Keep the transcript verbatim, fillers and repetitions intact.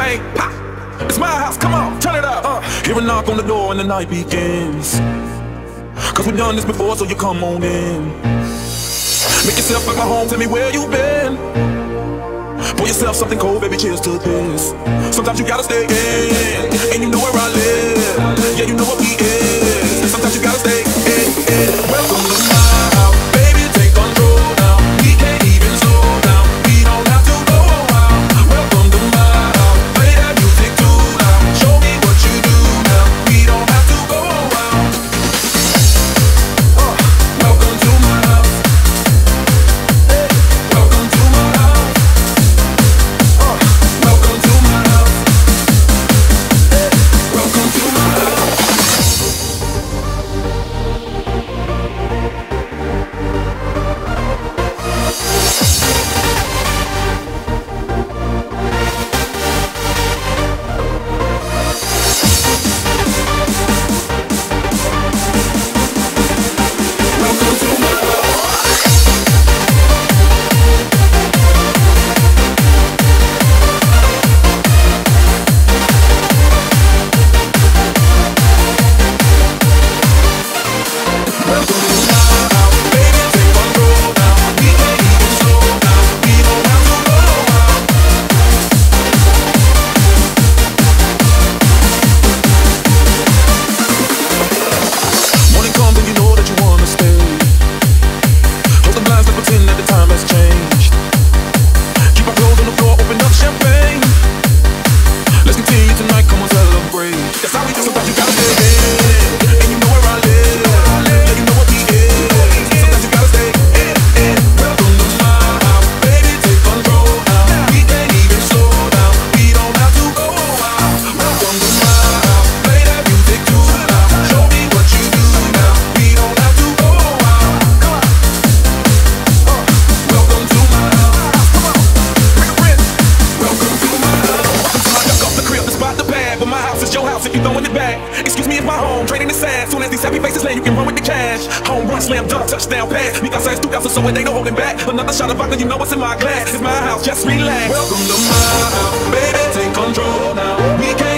champagne, pop. It's my house, come on, turn it up. Uh, hear a knock on the door and the night begins. Cause we've done this before, so you come on in. Make yourself like my home, tell me where you been. Pour yourself something cold, baby, cheers to this. Sometimes you gotta stay in, and you know where I live. Yeah, you know what we is. Sometimes you gotta stay in, in. Welcome to my house, baby, take control now. We can't even slow down, we don't have to go out. Welcome to my house, play that music too loud. Show me what you do now, we don't have to go out. uh, Welcome to my house, hey. Welcome to my house. Welcome to my house. Hey, welcome to my house. Welcome to my slam dunk, touchdown pass. Mi casa es tu casa, so it ain't no holding back. Another shot of vodka, you know what's in my glass. It's my house, just relax. Welcome to my house, baby, take control now. We can't